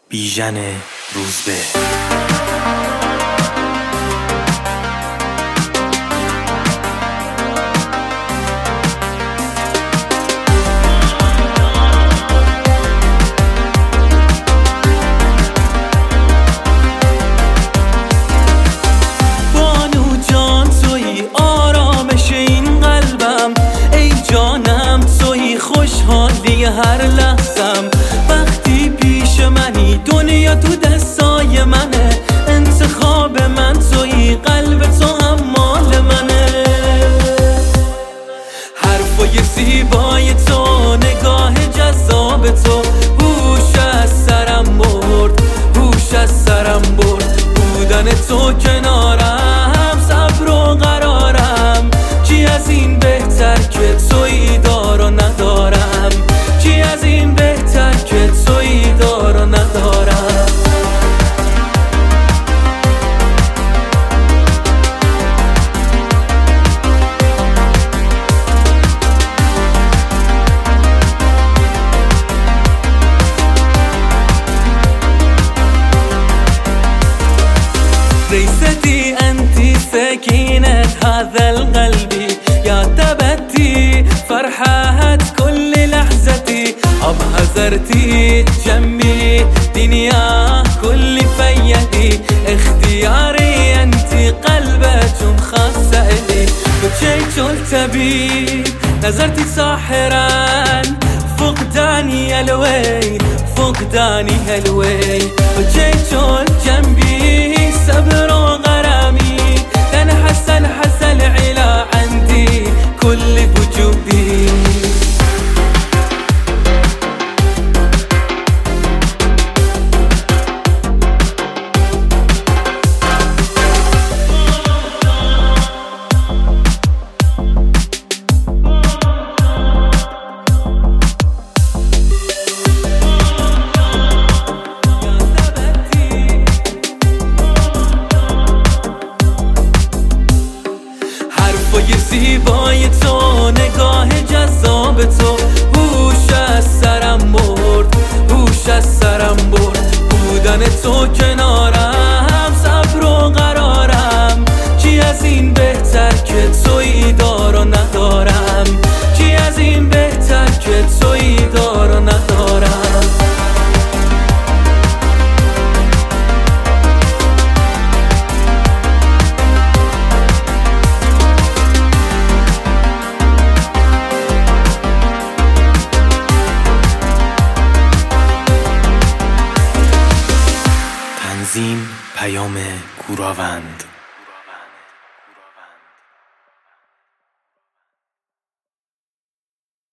بیژن روزبه. خوشحالی هر لحظم وقتی پیش منی، دنیا تو دستای منه، انتخاب من تویی، قلب تو هم مال منه. حرفای زیبای تو، نگاه جذاب تو، هوش از سرم برد، هوش از سرم برد. بودن تو کنارم صبر و قرارم، چی از این بهتر که تویی دار و ندارم، چی از این بهتر که تویی دار و ندارم. ليستي أنت سكينة هذا القلب، يا تبتي فرحة كل لحظتي، أبهزرتي جنبي دنيا كل فيدي، اختياري أنت قلبك مخصص إلي. بجيت التبي نظرتي ساحرا، فقداني الوي فقداني الوي. بجيت جنبي صبر وغرامي، تنحس العلا عندي كل بوجودي. زیبای تو، نگاه جذاب تو، هوش از سرم برد، هوش از سرم برد. بودن تو کنارم صبر و قرارم، چی از این بهتر که تویی دار و ندارم، چی از این بهتر که تویی دار و ندارم. پیام کوراوند.